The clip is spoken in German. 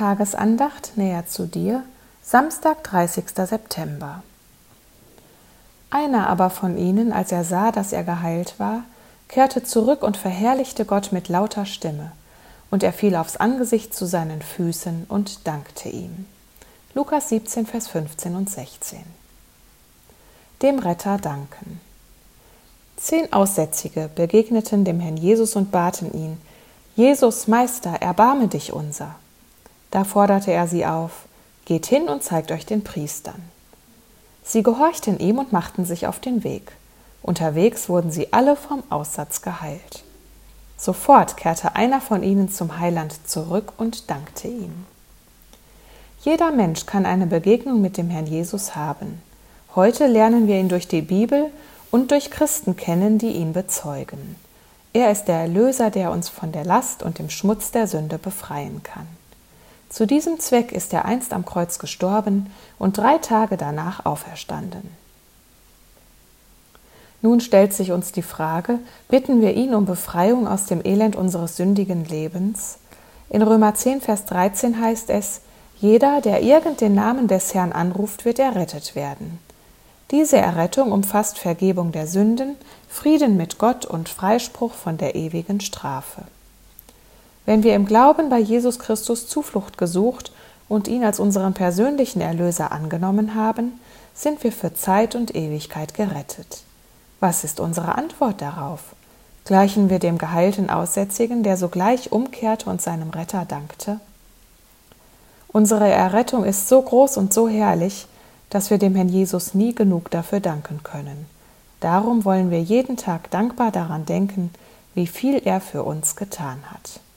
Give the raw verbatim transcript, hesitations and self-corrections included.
Tagesandacht näher zu dir, Samstag, dreißigster September. Einer aber von ihnen, als er sah, dass er geheilt war, kehrte zurück und verherrlichte Gott mit lauter Stimme, und er fiel aufs Angesicht zu seinen Füßen und dankte ihm. Lukas siebzehn, Vers fünfzehn und sechzehn. Dem Retter danken. Zehn Aussätzige begegneten dem Herrn Jesus und baten ihn: Jesus, Meister, erbarme dich unser. Da forderte er sie auf: Geht hin und zeigt euch den Priestern. Sie gehorchten ihm und machten sich auf den Weg. Unterwegs wurden sie alle vom Aussatz geheilt. Sofort kehrte einer von ihnen zum Heiland zurück und dankte ihm. Jeder Mensch kann eine Begegnung mit dem Herrn Jesus haben. Heute lernen wir ihn durch die Bibel und durch Christen kennen, die ihn bezeugen. Er ist der Erlöser, der uns von der Last und dem Schmutz der Sünde befreien kann. Zu diesem Zweck ist er einst am Kreuz gestorben und drei Tage danach auferstanden. Nun stellt sich uns die Frage, bitten wir ihn um Befreiung aus dem Elend unseres sündigen Lebens? In Römer zehn, Vers dreizehn heißt es: Jeder, der irgend den Namen des Herrn anruft, wird errettet werden. Diese Errettung umfasst Vergebung der Sünden, Frieden mit Gott und Freispruch von der ewigen Strafe. Wenn wir im Glauben bei Jesus Christus Zuflucht gesucht und ihn als unseren persönlichen Erlöser angenommen haben, sind wir für Zeit und Ewigkeit gerettet. Was ist unsere Antwort darauf? Gleichen wir dem geheilten Aussätzigen, der sogleich umkehrte und seinem Retter dankte? Unsere Errettung ist so groß und so herrlich, dass wir dem Herrn Jesus nie genug dafür danken können. Darum wollen wir jeden Tag dankbar daran denken, wie viel er für uns getan hat.